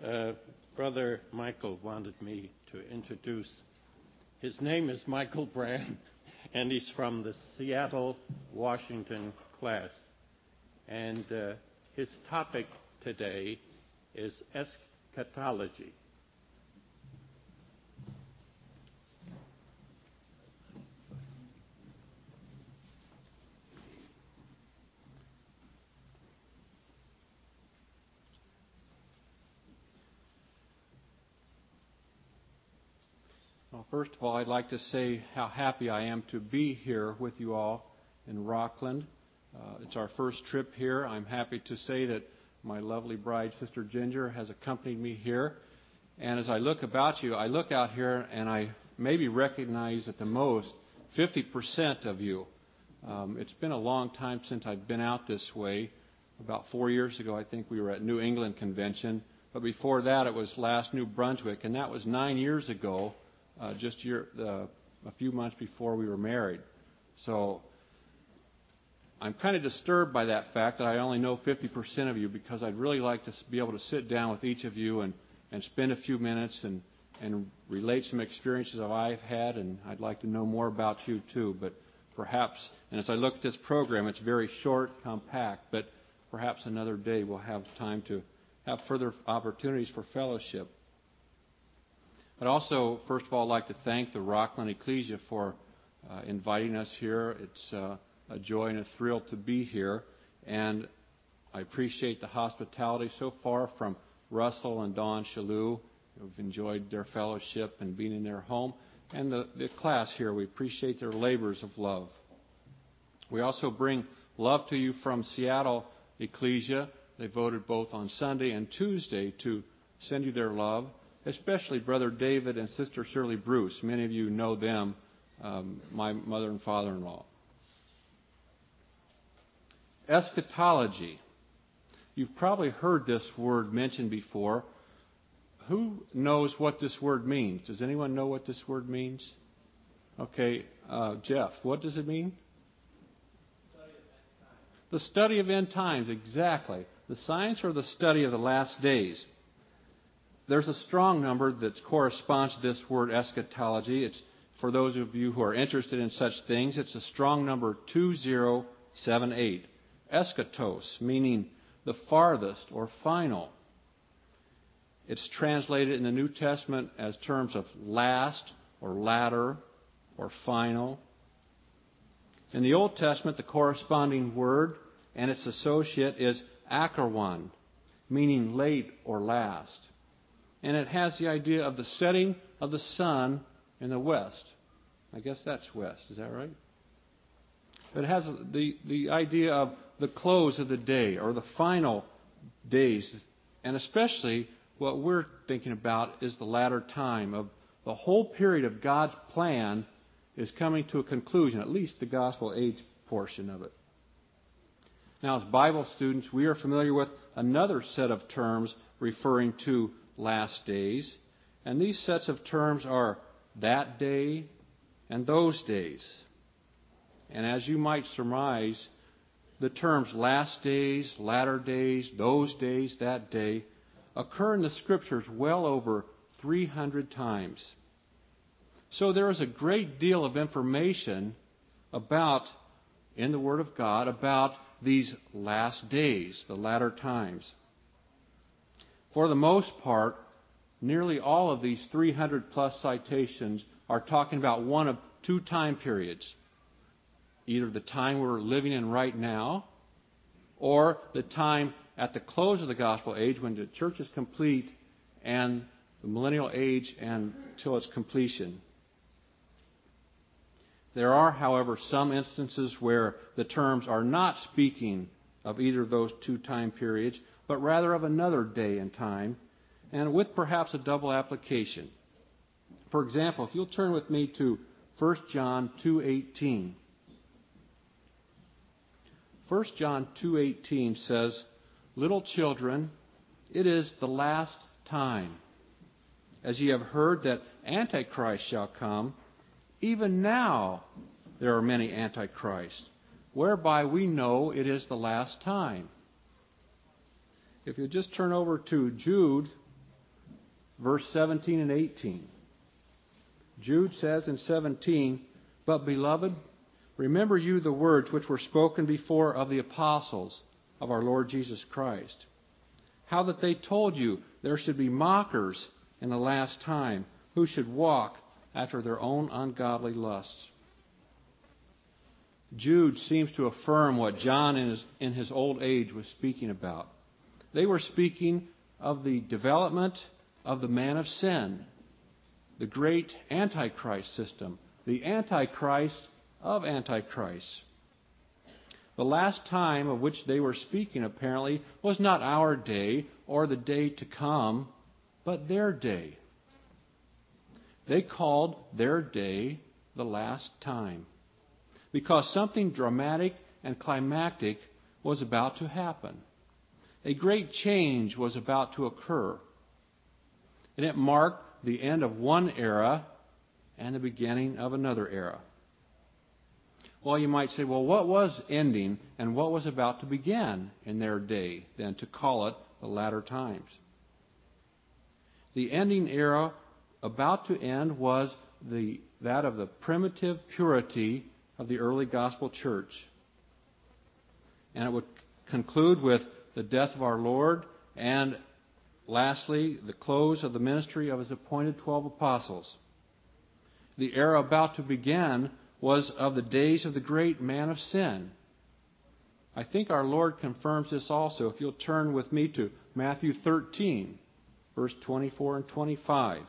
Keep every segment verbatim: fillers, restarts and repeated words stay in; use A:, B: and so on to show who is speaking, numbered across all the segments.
A: uh, Brother Michael wanted me to introduce. His name is Michael Brand, and he's from the Seattle, Washington class. And uh, his topic today is eschatology.
B: Well, first of all, I'd like to say how happy I am to be here with you all in Rockland. Uh, it's our first trip here. I'm happy to say that my lovely bride, Sister Ginger, has accompanied me here. And as I look about you, I look out here and I maybe recognize at the most fifty percent of you. Um, it's been a long time since I've been out this way. About four years ago, I think we were at New England Convention. But before that, it was last New Brunswick, and that was nine years ago. Uh, just year, uh, a few months before we were married. So I'm kind of disturbed by that fact that I only know fifty percent of you, because I'd really like to be able to sit down with each of you and, and spend a few minutes and, and relate some experiences that I've had, and I'd like to know more about you too. But perhaps, and as I look at this program, it's very short, compact, but perhaps another day we'll have time to have further opportunities for fellowship. I'd also, first of all, like to thank the Rockland Ecclesia for uh, inviting us here. It's uh, a joy and a thrill to be here, and I appreciate the hospitality so far from Russell and Dawn Shalou, who've enjoyed their fellowship and being in their home, and the, the class here. We appreciate their labors of love. We also bring love to you from Seattle Ecclesia. They voted both on Sunday and Tuesday to send you their love. Especially Brother David and Sister Shirley Bruce. Many of you know them, um, my mother and father-in-law. Eschatology. You've probably heard this word mentioned before. Who knows what this word means? Does anyone know what this word means? Okay, uh, Jeff, what does it mean? The study of end times, exactly. The science or the study of the last days. There's a strong number that corresponds to this word eschatology. It's for those of you who are interested in such things. It's a strong number two zero seven eight. Eschatos, meaning the farthest or final. It's translated in the New Testament as terms of last or latter or final. In the Old Testament, the corresponding word and its associate is akarwan, meaning late or last. And it has the idea of the setting of the sun in the west. I guess that's west, is that right? But it has the, the idea of the close of the day or the final days. And especially what we're thinking about is the latter time of the whole period of God's plan is coming to a conclusion, at least the gospel age portion of it. Now, as Bible students, we are familiar with another set of terms referring to last days. And these sets of terms are that day and those days. And as you might surmise, the terms last days, latter days, those days, that day, occur in the Scriptures well over three hundred times. So there is a great deal of information about, in the Word of God, about these last days, the latter times. For the most part, nearly all of these three hundred plus citations are talking about one of two time periods. Either the time we're living in right now, or the time at the close of the gospel age when the church is complete, and the millennial age until its completion. There are, however, some instances where the terms are not speaking of either of those two time periods, but rather of another day and time, and with perhaps a double application. For example, if you'll turn with me to First John two eighteen. First John two eighteen says, "Little children, it is the last time. As ye have heard that Antichrist shall come, even now there are many Antichrists, whereby we know it is the last time." If you just turn over to Jude verse seventeen and eighteen. Jude says in seventeen, "But beloved, remember you the words which were spoken before of the apostles of our Lord Jesus Christ, how that they told you there should be mockers in the last time, who should walk after their own ungodly lusts." Jude seems to affirm what John in his, in his old age was speaking about. They were speaking of the development of the man of sin, the great Antichrist system, the Antichrist of Antichrist. The last time of which they were speaking, apparently, was not our day or the day to come, but their day. They called their day the last time, because something dramatic and climactic was about to happen. A great change was about to occur. And it marked the end of one era and the beginning of another era. Well, you might say, well, what was ending and what was about to begin in their day, then, to call it the latter times? The ending era about to end was the, that of the primitive purity of the early gospel church. And it would conclude with the death of our Lord and, lastly, the close of the ministry of His appointed twelve apostles. The era about to begin was of the days of the great man of sin. I think our Lord confirms this also. If you'll turn with me to Matthew thirteen, verse twenty-four and twenty-five.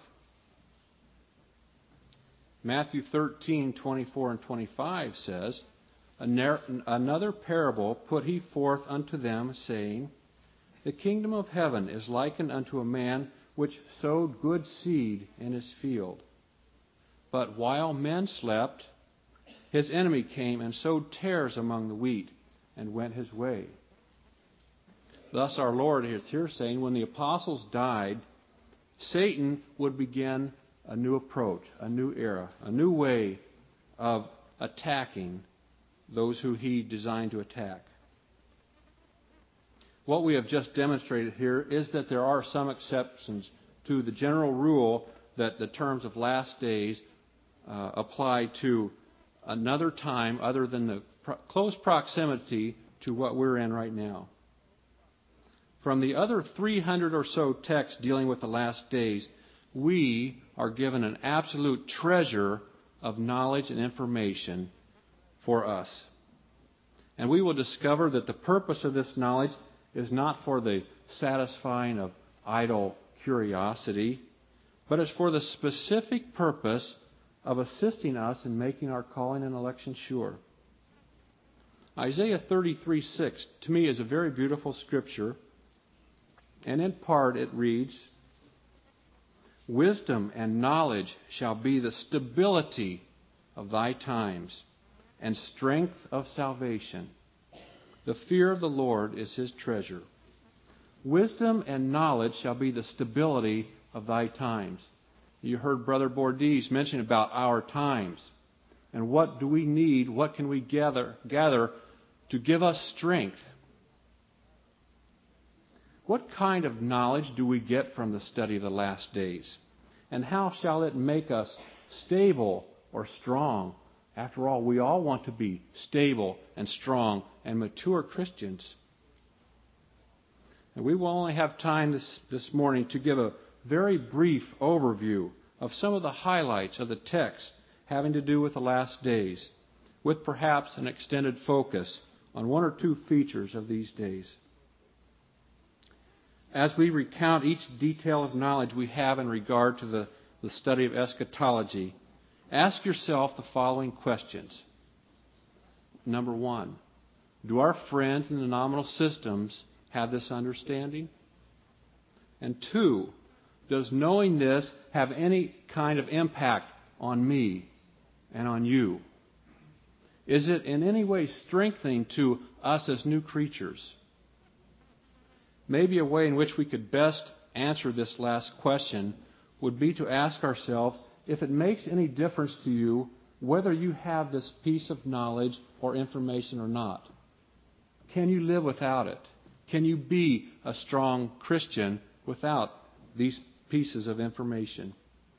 B: Matthew thirteen, twenty-four and twenty-five says, "Another parable put he forth unto them, saying, The kingdom of heaven is likened unto a man which sowed good seed in his field. But while men slept, his enemy came and sowed tares among the wheat, and went his way." Thus our Lord is here saying, when the apostles died, Satan would begin a new approach, a new era, a new way of attacking those who he designed to attack. What we have just demonstrated here is that there are some exceptions to the general rule that the terms of last days uh, apply to another time other than the pro- close proximity to what we're in right now. From the other three hundred or so texts dealing with the last days, we are given an absolute treasure of knowledge and information for us. And we will discover that the purpose of this knowledge is not for the satisfying of idle curiosity, but is for the specific purpose of assisting us in making our calling and election sure. Isaiah thirty-three six, to me, is a very beautiful scripture, and in part it reads, "Wisdom and knowledge shall be the stability of thy times, and strength of salvation. The fear of the Lord is his treasure." Wisdom and knowledge shall be the stability of thy times. You heard Brother Bordees mention about our times. And what do we need? What can we gather, gather to give us strength? What kind of knowledge do we get from the study of the last days? And how shall it make us stable or strong? After all, we all want to be stable and strong and mature Christians. And we will only have time this, this morning to give a very brief overview of some of the highlights of the text having to do with the last days, with perhaps an extended focus on one or two features of these days. As we recount each detail of knowledge we have in regard to the, the study of eschatology, ask yourself the following questions. Number one, do our friends in the nominal systems have this understanding? And two, does knowing this have any kind of impact on me and on you? Is it in any way strengthening to us as new creatures? Maybe a way in which we could best answer this last question would be to ask ourselves if it makes any difference to you whether you have this piece of knowledge or information or not. Can you live without it? Can you be a strong Christian without these pieces of information.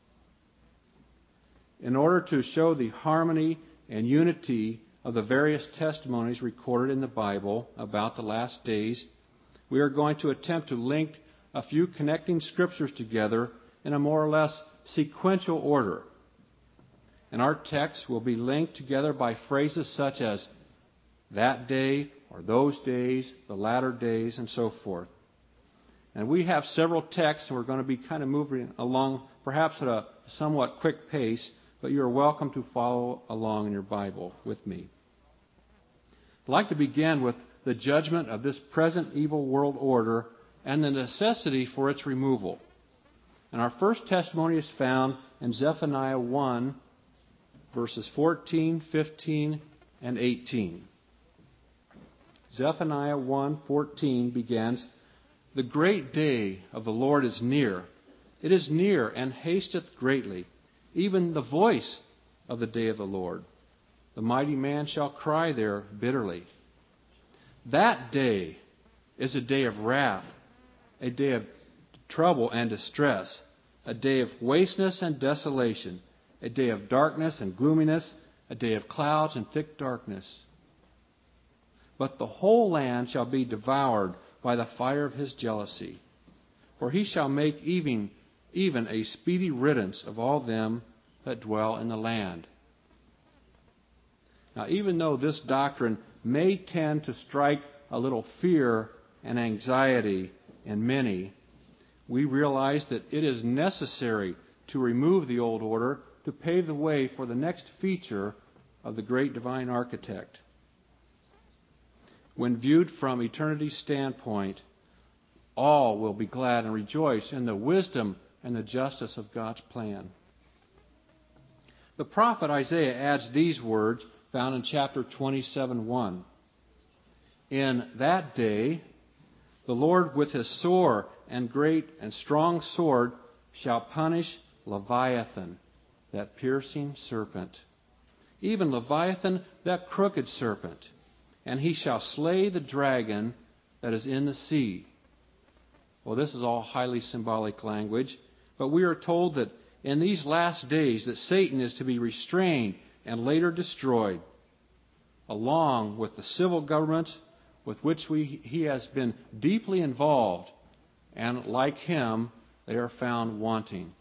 B: In order to show the harmony and unity of the various testimonies recorded in the Bible about the last days, we are going to attempt to link a few connecting scriptures together in a more or less sequential order. And our text will be linked together by phrases such as that day, or those days, the latter days, and so forth. And we have several texts, and we're going to be kind of moving along, perhaps at a somewhat quick pace, but you are welcome to follow along in your Bible with me. I'd like to begin with the judgment of this present evil world order and the necessity for its removal. And our first testimony is found in Zephaniah one, verses fourteen, fifteen, and eighteen. Zephaniah one fourteen begins, "The great day of the Lord is near. It is near and hasteth greatly, even the voice of the day of the Lord. The mighty man shall cry there bitterly." That day is a day of wrath, a day of trouble and distress, a day of wasteness and desolation, a day of darkness and gloominess, a day of clouds and thick darkness. But the whole land shall be devoured by the fire of his jealousy, for he shall make even, even a speedy riddance of all them that dwell in the land. Now, even though this doctrine may tend to strike a little fear and anxiety in many, we realize that it is necessary to remove the old order to pave the way for the next feature of the great divine architect. When viewed from eternity's standpoint, all will be glad and rejoice in the wisdom and the justice of God's plan. The prophet Isaiah adds these words found in chapter twenty-seven, one. "In that day, the Lord with his sore and great and strong sword shall punish Leviathan, that piercing serpent, even Leviathan, that crooked serpent, and he shall slay the dragon that is in the sea." Well, this is all highly symbolic language, but we are told that in these last days that Satan is to be restrained and later destroyed, along with the civil governments with which we, he has been deeply involved, and like him, they are found wanting.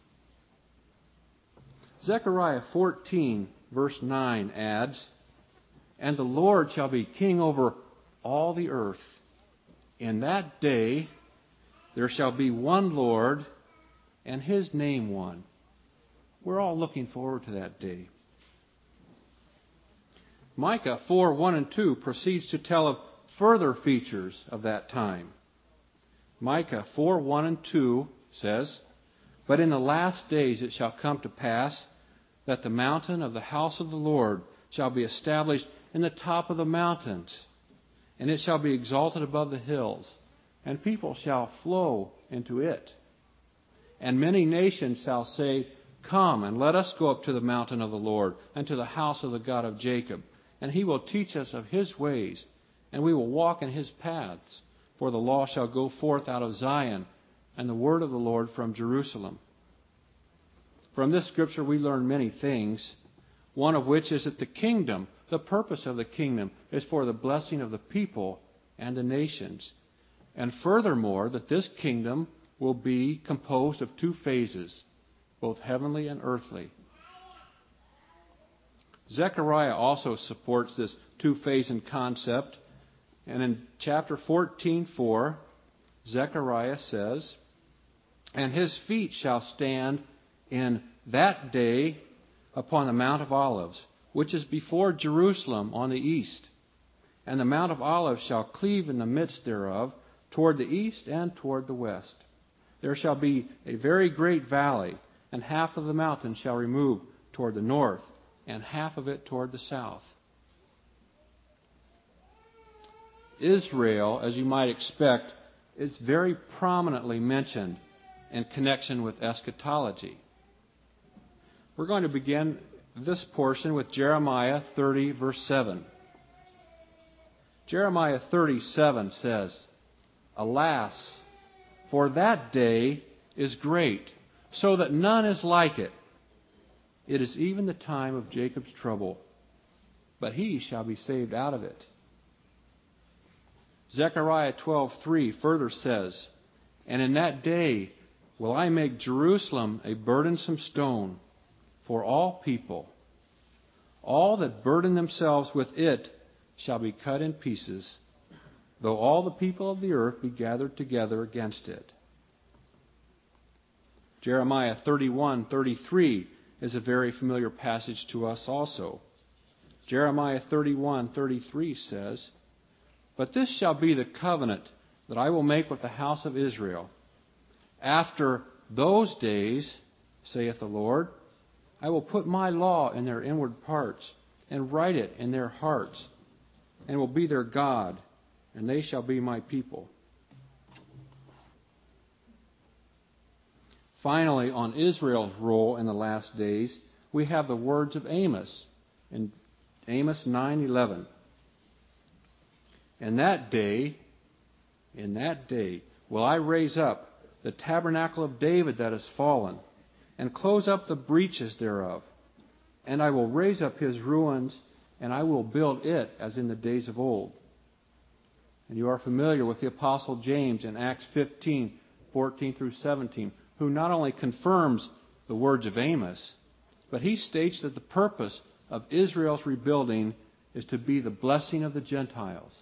B: Zechariah fourteen, verse nine adds, "And the Lord shall be king over all the earth. In that day there shall be one Lord, and his name one." We're all looking forward to that day. Micah four, one and two proceeds to tell of further features of that time. Micah four, one and two says, "But in the last days it shall come to pass that the mountain of the house of the Lord shall be established in the top of the mountains, and it shall be exalted above the hills, and people shall flow into it. And many nations shall say, Come, and let us go up to the mountain of the Lord, and to the house of the God of Jacob, and he will teach us of his ways, and we will walk in his paths. For the law shall go forth out of Zion, and the word of the Lord from Jerusalem." From this scripture we learn many things, one of which is that the kingdom, the purpose of the kingdom, is for the blessing of the people and the nations. And furthermore, that this kingdom will be composed of two phases, both heavenly and earthly. Zechariah also supports this two-phasing concept. And in chapter fourteen, four, Zechariah says, "And his feet shall stand in that day upon the Mount of Olives, which is before Jerusalem on the east. And the Mount of Olives shall cleave in the midst thereof, toward the east and toward the west. There shall be a very great valley, and half of the mountain shall remove toward the north, and half of it toward the south." Israel, as you might expect, is very prominently mentioned in connection with eschatology. We're going to begin this portion with Jeremiah thirty, verse seven. Jeremiah thirty-seven says, "Alas, for that day is great, so that none is like it. It is even the time of Jacob's trouble, but he shall be saved out of it. Zechariah twelve three further says, And in that day will I make Jerusalem a burdensome stone for all people. All that burden themselves with it shall be cut in pieces, though all the people of the earth be gathered together against it. Jeremiah thirty-one thirty-three is a very familiar passage to us also. Jeremiah thirty-one thirty-three says, But this shall be the covenant that I will make with the house of Israel. After those days, saith the Lord, I will put my law in their inward parts, and write it in their hearts, and will be their God, and they shall be my people. Finally, on Israel's role in the last days, we have the words of Amos in Amos nine eleven. In that day, in that day, will I raise up the tabernacle of David that is fallen, and close up the breaches thereof. And I will raise up his ruins, and I will build it as in the days of old. And you are familiar with the Apostle James in Acts fifteen fourteen through seventeen, who not only confirms the words of Amos, but he states that the purpose of Israel's rebuilding is to be the blessing of the Gentiles.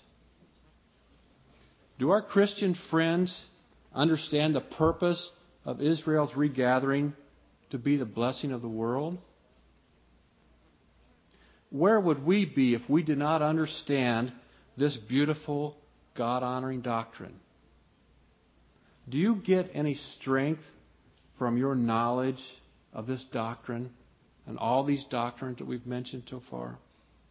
B: Do our Christian friends understand the purpose of Israel's regathering to be the blessing of the world? Where would we be if we did not understand this beautiful, God-honoring doctrine? Do you get any strength from your knowledge of this doctrine and all these doctrines that we've mentioned so far?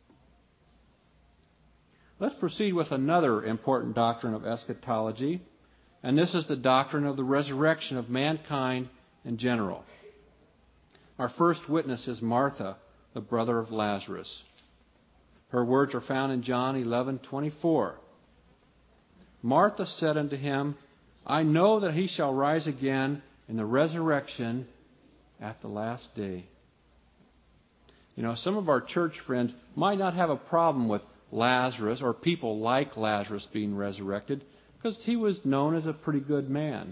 B: Let's proceed with another important doctrine of eschatology, and this is the doctrine of the resurrection of mankind in general. Our first witness is Martha, the brother of Lazarus. Her words are found in John eleven twenty-four. Martha said unto him, I know that he shall rise again in the resurrection at the last day. You know, some of our church friends might not have a problem with Lazarus or people like Lazarus being resurrected because he was known as a pretty good man.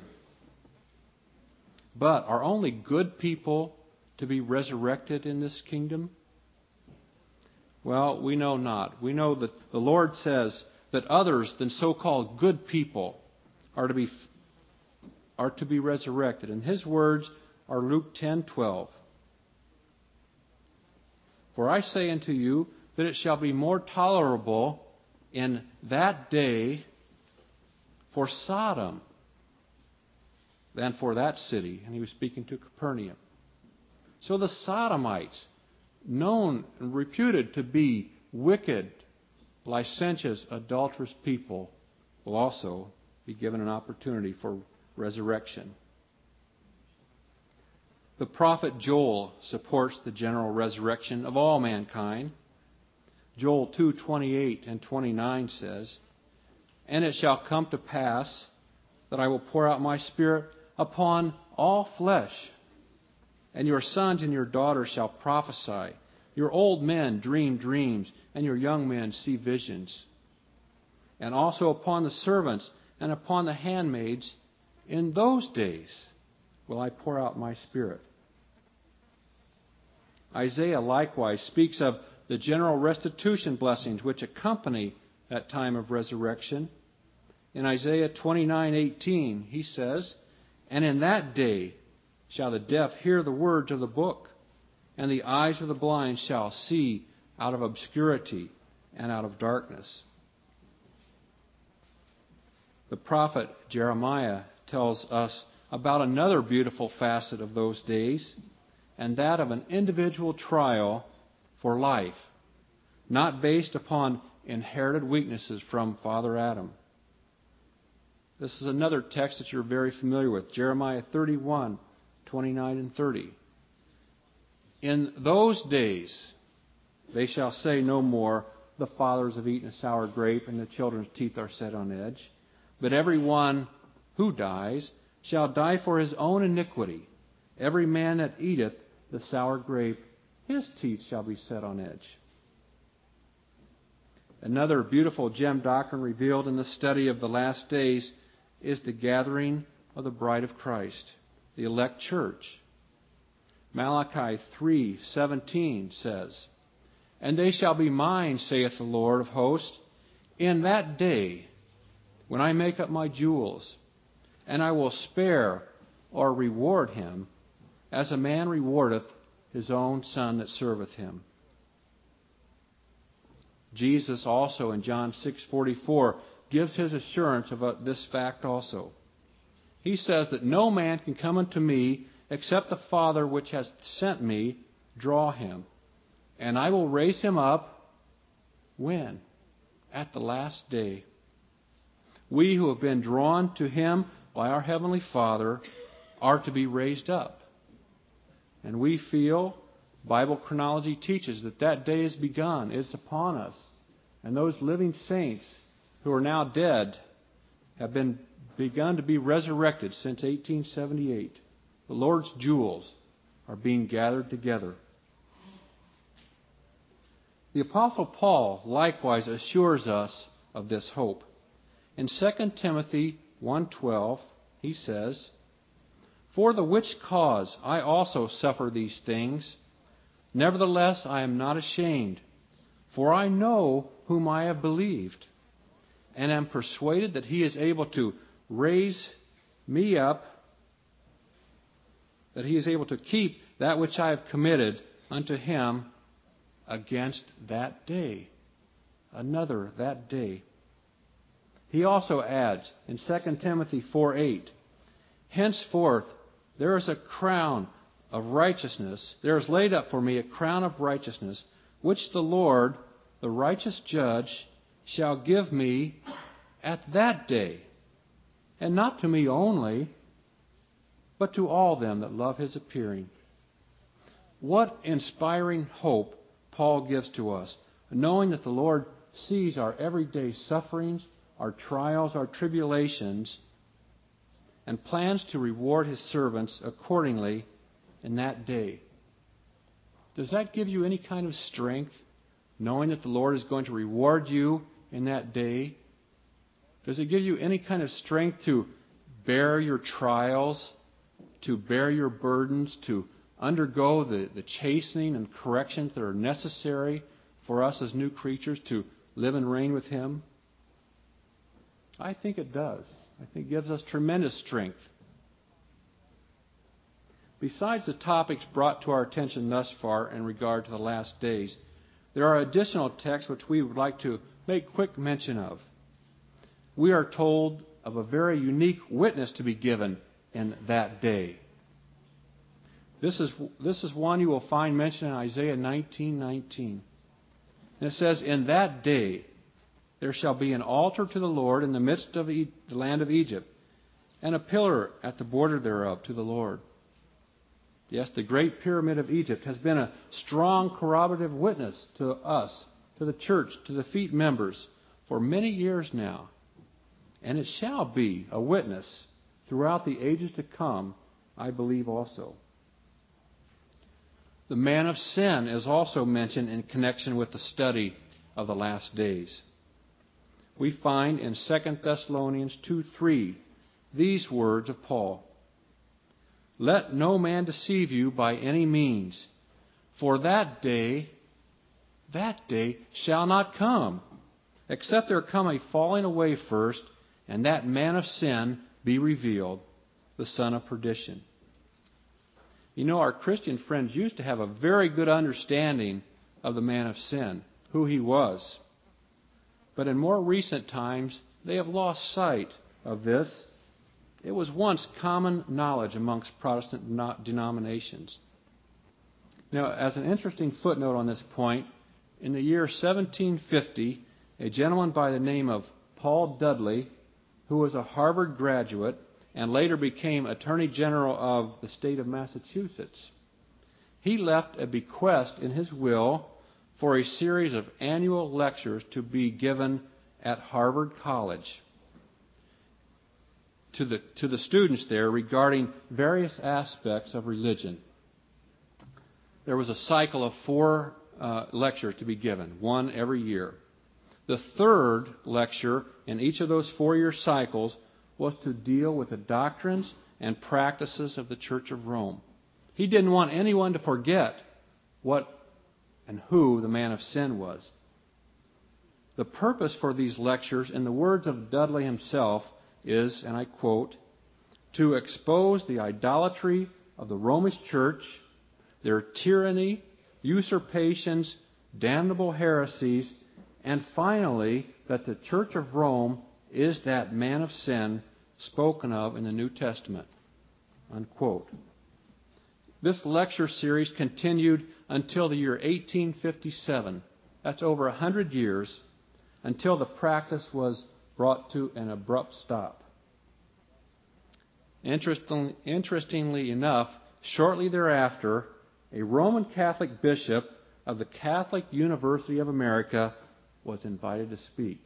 B: But are only good people to be resurrected in this kingdom? Well, we know not. We know that the Lord says that others than so-called good people are to be are to be resurrected. And his words are Luke ten twelve. For I say unto you that it shall be more tolerable in that day for Sodom than for that city. And he was speaking to Capernaum. So the Sodomites, known and reputed to be wicked, licentious, adulterous people, will also be given an opportunity for resurrection. The prophet Joel supports the general resurrection of all mankind. Joel two twenty-eight and twenty-nine says, And it shall come to pass that I will pour out my Spirit upon all flesh, and your sons and your daughters shall prophesy. Your old men dream dreams, and your young men see visions. And also upon the servants and upon the handmaids, in those days will I pour out my Spirit. Isaiah likewise speaks of the general restitution blessings which accompany that time of resurrection. In Isaiah twenty-nine eighteen, he says, And in that day shall the deaf hear the words of the book, and the eyes of the blind shall see out of obscurity and out of darkness. The prophet Jeremiah tells us about another beautiful facet of those days, and that of an individual trial for life, not based upon inherited weaknesses from Father Adam. This is another text that you're very familiar with, Jeremiah thirty-one, twenty-nine and thirty. In those days they shall say no more, the fathers have eaten a sour grape, and the children's teeth are set on edge. But every one who dies shall die for his own iniquity, Every man that eateth the sour grape, his teeth shall be set on edge. Another beautiful gem doctrine revealed in the study of the last days is the gathering of the bride of Christ, the elect church. Malachi three seventeen says, "And they shall be mine, saith the Lord of hosts, in that day when I make up my jewels, and I will spare or reward him as a man rewardeth his own son that serveth him." Jesus also in John six forty-four gives his assurance about this fact also. He says that no man can come unto me except the Father which has sent me draw him. And I will raise him up, when? At the last day. We who have been drawn to him by our Heavenly Father are to be raised up. And we feel, Bible chronology teaches that that day has begun. It's upon us. And those living saints who are now dead have been begun to be resurrected since eighteen seventy-eight. The Lord's jewels are being gathered together. The Apostle Paul likewise assures us of this hope. In Second Timothy one twelve, he says, "For the which cause I also suffer these things, nevertheless I am not ashamed, for I know whom I have believed, and am persuaded that he is able to raise me up, that he is able to keep that which I have committed unto him against that day." Another that day. He also adds in Second Timothy four eight, "Henceforth there is a crown of righteousness, there is laid up for me a crown of righteousness, which the Lord, the righteous judge, shall give me at that day, and not to me only, but to all them that love his appearing." What inspiring hope Paul gives to us, knowing that the Lord sees our everyday sufferings, our trials, our tribulations, and plans to reward his servants accordingly in that day. Does that give you any kind of strength, knowing that the Lord is going to reward you in that day? Does it give you any kind of strength to bear your trials, to bear your burdens, to undergo the, the chastening and corrections that are necessary for us as new creatures to live and reign with him? I think it does. I think it gives us tremendous strength. Besides the topics brought to our attention thus far in regard to the last days, there are additional texts which we would like to make quick mention of. We are told of a very unique witness to be given in that day. This is, this is one you will find mentioned in Isaiah nineteen nineteen. And it says, "In that day there shall be an altar to the Lord in the midst of e- the land of Egypt, and a pillar at the border thereof to the Lord." Yes, the great pyramid of Egypt has been a strong corroborative witness to us, to the church, to the feet members for many years now. And it shall be a witness throughout the ages to come, I believe also. The man of sin is also mentioned in connection with the study of the last days. We find in Second Thessalonians two three these words of Paul, "Let no man deceive you by any means, for that day, that day shall not come, except there come a falling away first, and that man of sin be revealed, the son of perdition." You know, our Christian friends used to have a very good understanding of the man of sin, who he was. But in more recent times, they have lost sight of this. It was once common knowledge amongst Protestant denominations. Now, as an interesting footnote on this point, in the year seventeen fifty, a gentleman by the name of Paul Dudley, who was a Harvard graduate and later became Attorney General of the state of Massachusetts, he left a bequest in his will for a series of annual lectures to be given at Harvard College. to the, to the students there regarding various aspects of religion. There was a cycle of four uh, lectures to be given, one every year. The third lecture in each of those four-year cycles was to deal with the doctrines and practices of the Church of Rome. He didn't want anyone to forget what and who the man of sin was. The purpose for these lectures, in the words of Dudley himself, is, and I quote, to expose the idolatry of the Romish Church, their tyranny, usurpations, damnable heresies, and finally, that the Church of Rome is that man of sin spoken of in the New Testament. Unquote. This lecture series continued until the year eighteen fifty-seven. That's over a hundred years, until the practice was brought to an abrupt stop. Interesting, interestingly enough, shortly thereafter, a Roman Catholic bishop of the Catholic University of America was invited to speak.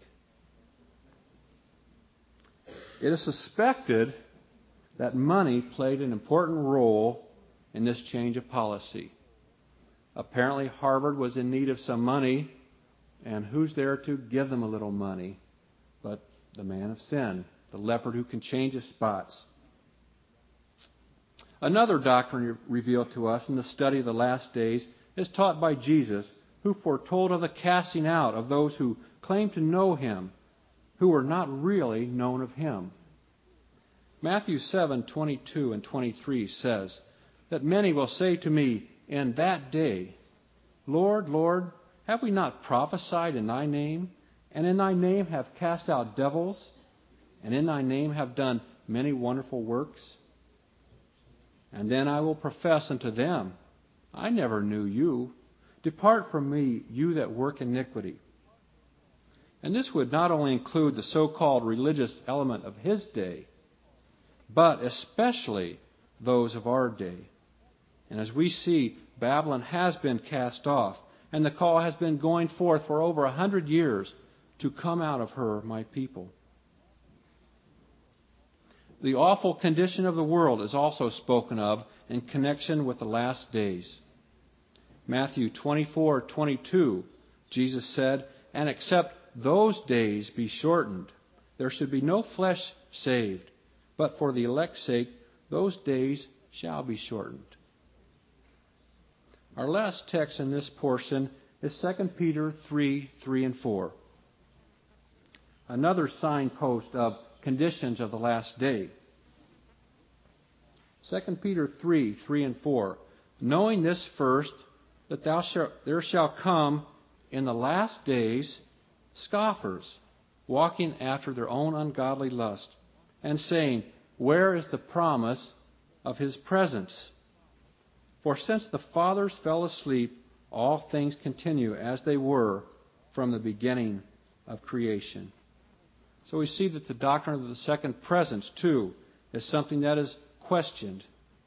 B: It is suspected that money played an important role in this change of policy. Apparently, Harvard was in need of some money, and who's there to give them a little money but the man of sin, the leopard who can change his spots. Another doctrine revealed to us in the study of the last days is taught by Jesus, who foretold of the casting out of those who claimed to know Him, who were not really known of Him. Matthew seven twenty-two and twenty-three says that many will say to me in that day, Lord, Lord, have we not prophesied in Thy name, and in Thy name have cast out devils, and in Thy name have done many wonderful works? And then I will profess unto them, I never knew you. Depart from me, you that work iniquity. And this would not only include the so-called religious element of his day, but especially those of our day. And as we see, Babylon has been cast off, and the call has been going forth for over a hundred years to come out of her, my people. The awful condition of the world is also spoken of in connection with the last days. Matthew twenty-four twenty-two, Jesus said, and except those days be shortened, there should be no flesh saved, but for the elect's sake, those days shall be shortened. Our last text in this portion is Second Peter three, three and four. Another signpost of conditions of the last day. Second Peter three, three and four. Knowing this first, that thou shalt, there shall come in the last days scoffers, walking after their own ungodly lust, and saying, where is the promise of His presence? For since the fathers fell asleep, all things continue as they were from the beginning of creation. So we see that the doctrine of the second presence, too, is something that is questioned.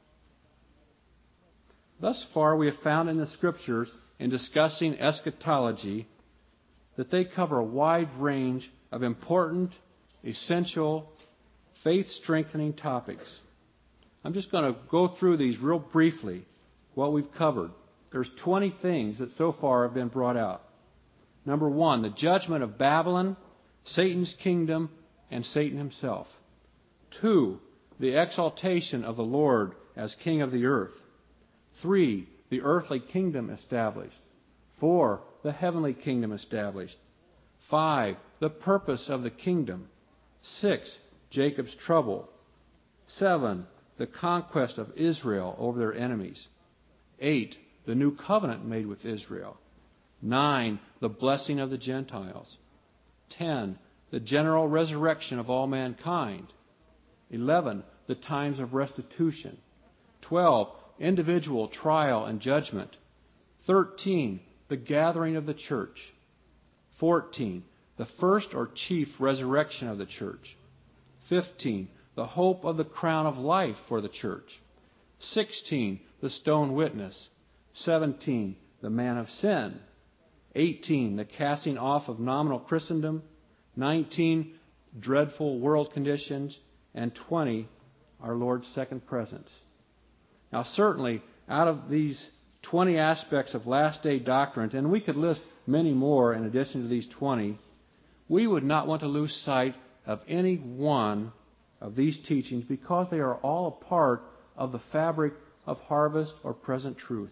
B: Thus far, we have found in the Scriptures, in discussing eschatology, that they cover a wide range of important, essential, faith-strengthening topics. I'm just going to go through these real briefly, what we've covered. There's twenty things that so far have been brought out. Number one, the judgment of Babylon, Satan's kingdom, and Satan himself. Two, the exaltation of the Lord as King of the earth. Three, the earthly kingdom established. Four, the heavenly kingdom established. Five, the purpose of the kingdom. Six, Jacob's trouble. Seven, the conquest of Israel over their enemies. Eight, the new covenant made with Israel. Nine, the blessing of the Gentiles. Ten, the general resurrection of all mankind. Eleven, the times of restitution. Twelve, individual trial and judgment. Thirteen, the gathering of the church. Fourteen, the first or chief resurrection of the church. Fifteen, the hope of the crown of life for the church. Sixteen, the stone witness. Seventeen, the man of sin. Eighteen, the casting off of nominal Christendom. Nineteen, dreadful world conditions. and twenty our Lord's second presence. Now, certainly, out of these twenty aspects of last-day doctrine, and we could list many more in addition to these twenty, we would not want to lose sight of any one of these teachings because they are all a part of the fabric of harvest or present truth.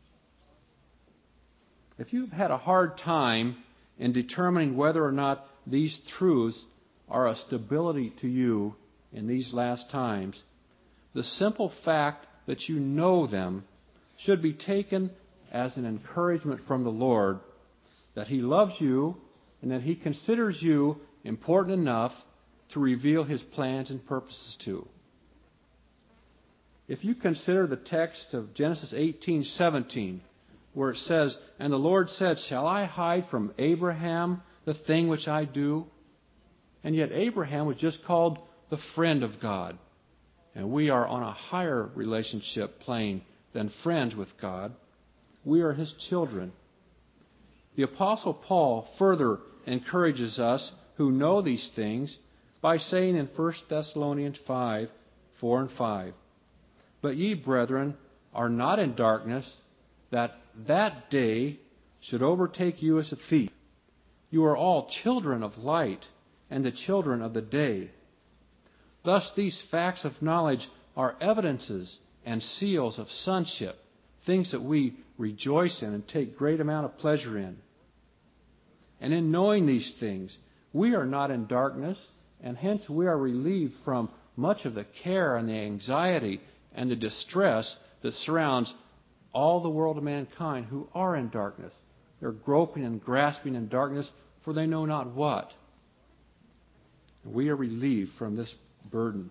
B: If you've had a hard time in determining whether or not these truths are a stability to you in these last times, the simple fact that you know them should be taken as an encouragement from the Lord that He loves you and that He considers you important enough to reveal His plans and purposes to. If you consider the text of Genesis eighteen seventeen, where it says, "And the Lord said, Shall I hide from Abraham the thing which I do?" And yet Abraham was just called the friend of God. And we are on a higher relationship plane than friends with God. We are His children. The Apostle Paul further encourages us who know these things by saying in First Thessalonians five, four and five, "But ye, brethren, are not in darkness, that that day should overtake you as a thief. You are all children of light and the children of the day." Thus, these facts of knowledge are evidences and seals of sonship, things that we rejoice in and take great amount of pleasure in. And in knowing these things, we are not in darkness, and hence we are relieved from much of the care and the anxiety and the distress that surrounds all the world of mankind who are in darkness. They're groping and grasping in darkness, for they know not what. We are relieved from this burden.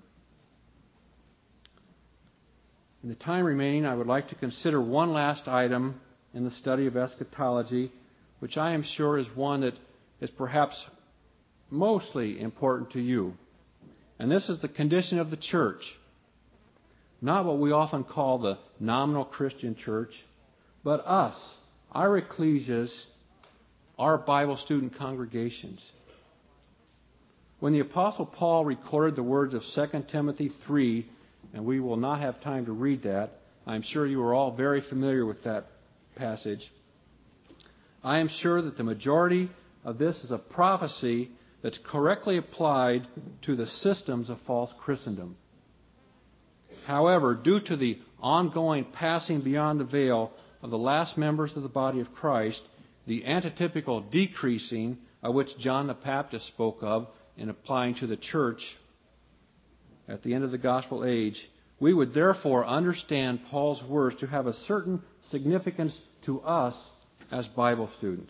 B: In the time remaining, I would like to consider one last item in the study of eschatology, which I am sure is one that is perhaps mostly important to you. And this is the condition of the church. Not what we often call the nominal Christian church, but us, our ecclesias, our Bible student congregations. When the Apostle Paul recorded the words of Second Timothy three, and we will not have time to read that, I'm sure you are all very familiar with that passage. I am sure that the majority of this is a prophecy that's correctly applied to the systems of false Christendom. However, due to the ongoing passing beyond the veil of the last members of the body of Christ, the antitypical decreasing of which John the Baptist spoke of in applying to the church at the end of the gospel age, we would therefore understand Paul's words to have a certain significance to us as Bible students.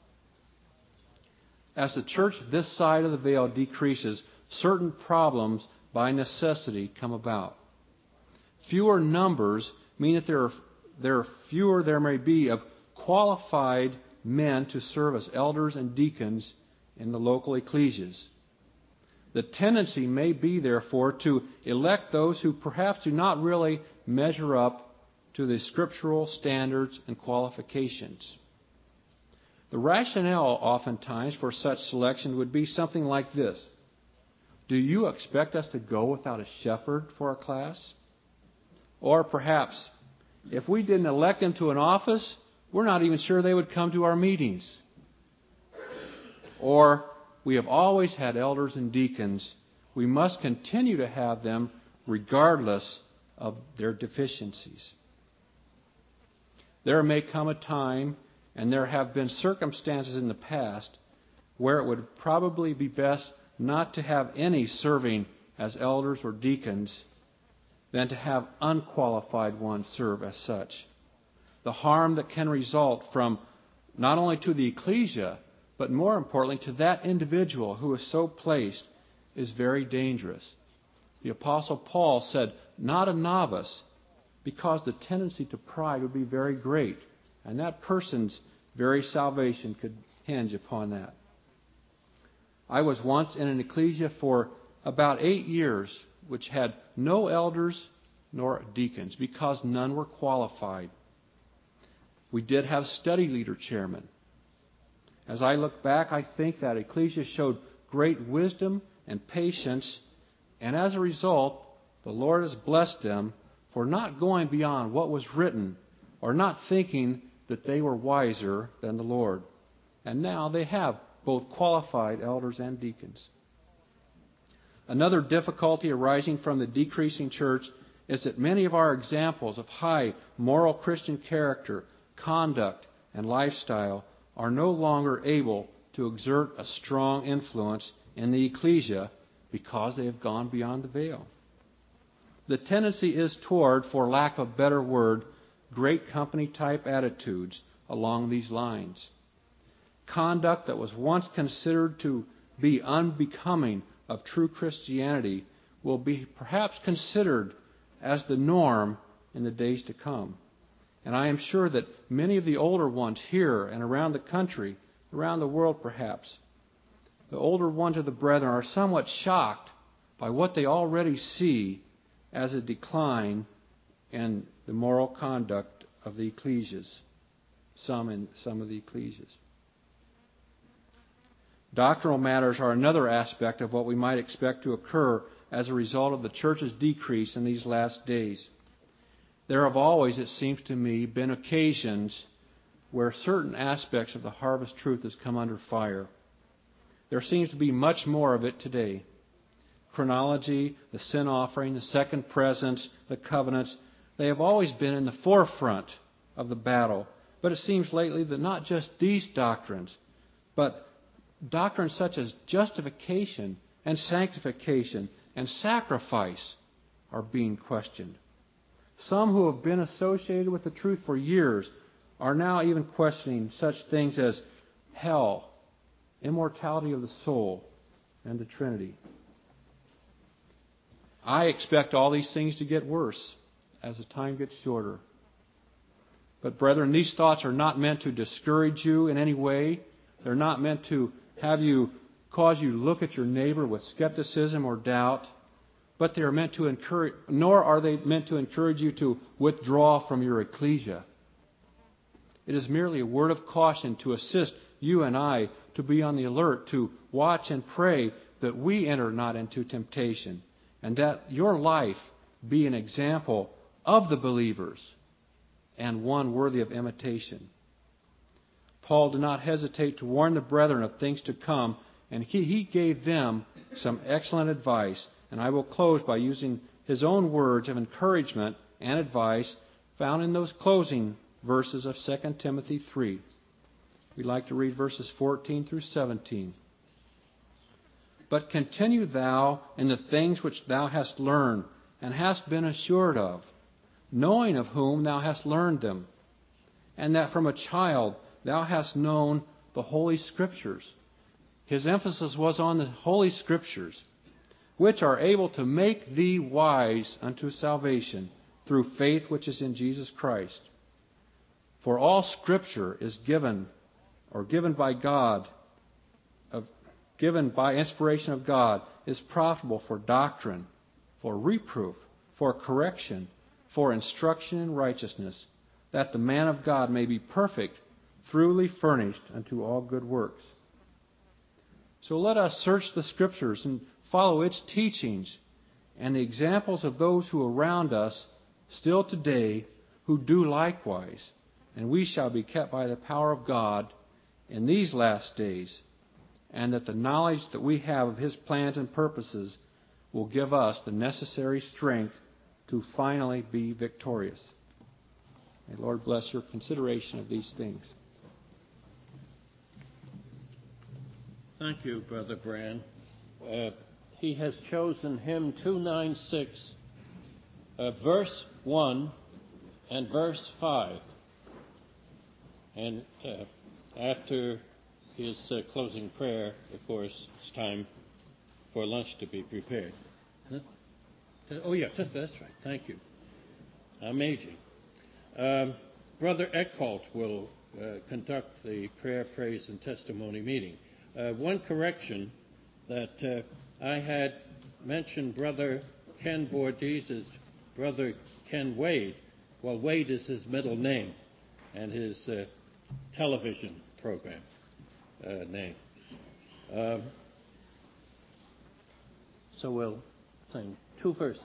B: As the church this side of the veil decreases, certain problems by necessity come about. Fewer numbers mean that there are, there are fewer there may be of qualified men to serve as elders and deacons in the local ecclesias. The tendency may be, therefore, to elect those who perhaps do not really measure up to the scriptural standards and qualifications. The rationale oftentimes for such selection would be something like this. Do you expect us to go without a shepherd for a class? Or perhaps, if we didn't elect them to an office, we're not even sure they would come to our meetings. Or, we have always had elders and deacons. We must continue to have them regardless of their deficiencies. There may come a time, and there have been circumstances in the past, where it would probably be best not to have any serving as elders or deacons than to have unqualified ones serve as such. The harm that can result from not only to the ecclesia, but more importantly to that individual who is so placed is very dangerous. The Apostle Paul said, not a novice, because the tendency to pride would be very great, and that person's very salvation could hinge upon that. I was once in an ecclesia for about eight years, which had no elders nor deacons, because none were qualified. We did have study leader chairmen. As I look back, I think that ecclesia showed great wisdom and patience And as a result, the Lord has blessed them for not going beyond what was written or not thinking that they were wiser than the Lord. And now they have both qualified elders and deacons. Another difficulty arising from the decreasing church is that many of our examples of high moral Christian character, conduct, and lifestyle are no longer able to exert a strong influence in the ecclesia because they have gone beyond the veil. The tendency is toward, for lack of a better word, great company type attitudes along these lines. Conduct that was once considered to be unbecoming of true Christianity will be perhaps considered as the norm in the days to come. And I am sure that many of the older ones here and around the country, around the world perhaps, the older ones of the brethren are somewhat shocked by what they already see as a decline in the moral conduct of the ecclesias, some in some of the ecclesias. Doctrinal matters are another aspect of what we might expect to occur as a result of the church's decrease in these last days. There have always, it seems to me, been occasions where certain aspects of the harvest truth has come under fire. There seems to be much more of it today. Chronology, the sin offering, the second presence, the covenants, they have always been in the forefront of the battle. But it seems lately that not just these doctrines, but doctrines such as justification and sanctification and sacrifice are being questioned. Some who have been associated with the truth for years are now even questioning such things as hell, immortality of the soul, and the Trinity. I expect all these things to get worse as the time gets shorter. But brethren, these thoughts are not meant to discourage you in any way. They're not meant to have you cause you to look at your neighbor with skepticism or doubt, but they are meant to encourage, nor are they meant to encourage you to withdraw from your ecclesia. It is merely a word of caution to assist you and I to be on the alert, to watch and pray that we enter not into temptation, and that your life be an example of the believers and one worthy of imitation. Paul did not hesitate to warn the brethren of things to come, and he, he gave them some excellent advice. And I will close by using his own words of encouragement and advice found in those closing verses of Second Timothy three. We'd like to read verses fourteen through seventeen. But continue thou in the things which thou hast learned and hast been assured of, knowing of whom thou hast learned them, and that from a child thou hast known the Holy Scriptures. His emphasis was on the Holy Scriptures, which are able to make thee wise unto salvation through faith which is in Jesus Christ. For all Scripture is given, or given by God, of, given by inspiration of God, is profitable for doctrine, for reproof, for correction, for instruction in righteousness, that the man of God may be perfect, truly furnished unto all good works. So let us search the Scriptures and follow its teachings and the examples of those who are around us still today who do likewise, and we shall be kept by the power of God in these last days, and that the knowledge that we have of His plans and purposes will give us the necessary strength to finally be victorious. May the Lord bless your consideration of these things.
A: Thank you, Brother Brand. Uh, he has chosen hymn two ninety-six, uh, verse one and verse five. And uh, after his uh, closing prayer, of course, it's time for lunch to be prepared. Huh? Oh, yeah, that's right. Thank you. I'm aging. Um, Brother Eckholt will uh, conduct the prayer, praise, and testimony meeting. Uh, one correction that uh, I had mentioned Brother Ken Bordees as Brother Ken Wade. Well, Wade is his middle name and his uh, television program uh, name. Um, so we'll sing two verses.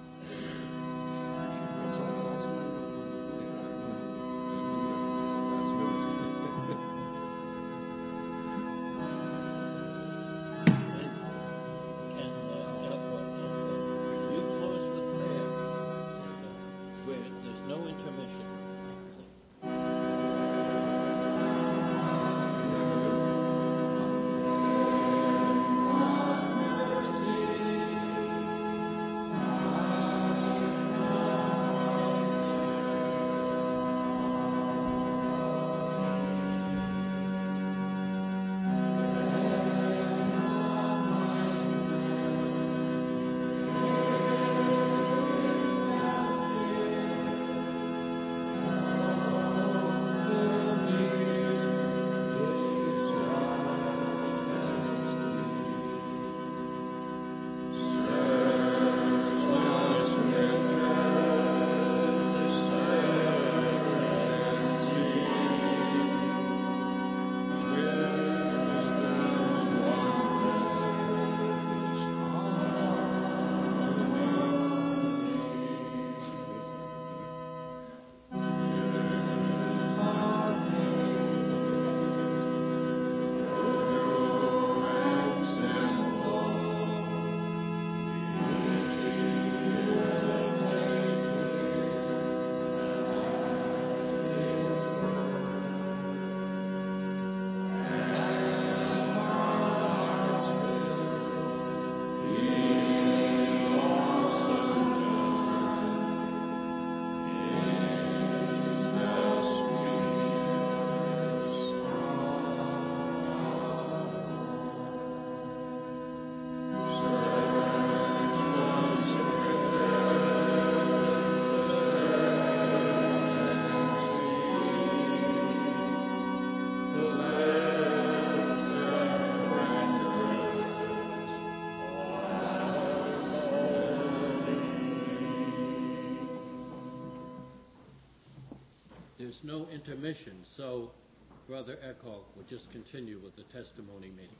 A: There's no intermission, so Brother Eckhart will just continue with the testimony meeting.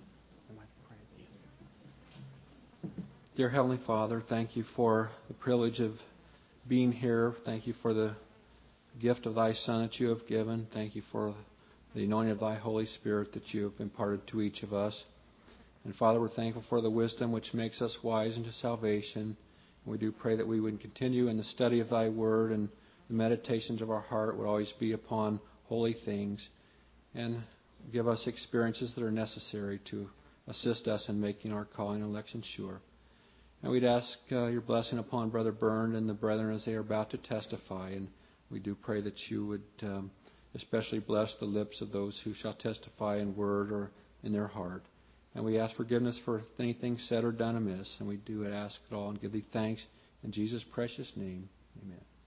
B: Dear Heavenly Father, thank you for the privilege of being here. Thank you for the gift of Thy Son that you have given. Thank you for the anointing of Thy Holy Spirit that you have imparted to each of us. And Father, we're thankful for the wisdom which makes us wise unto salvation. And we do pray that we would continue in the study of Thy Word, and the meditations of our heart would always be upon holy things, and give us experiences that are necessary to assist us in making our calling and election sure. And we'd ask uh, your blessing upon Brother Byrne and the brethren as they are about to testify. And we do pray that you would um, especially bless the lips of those who shall testify in word or in their heart. And we ask forgiveness for anything said or done amiss. And we do ask it all and give thee thanks in Jesus' precious name. Amen.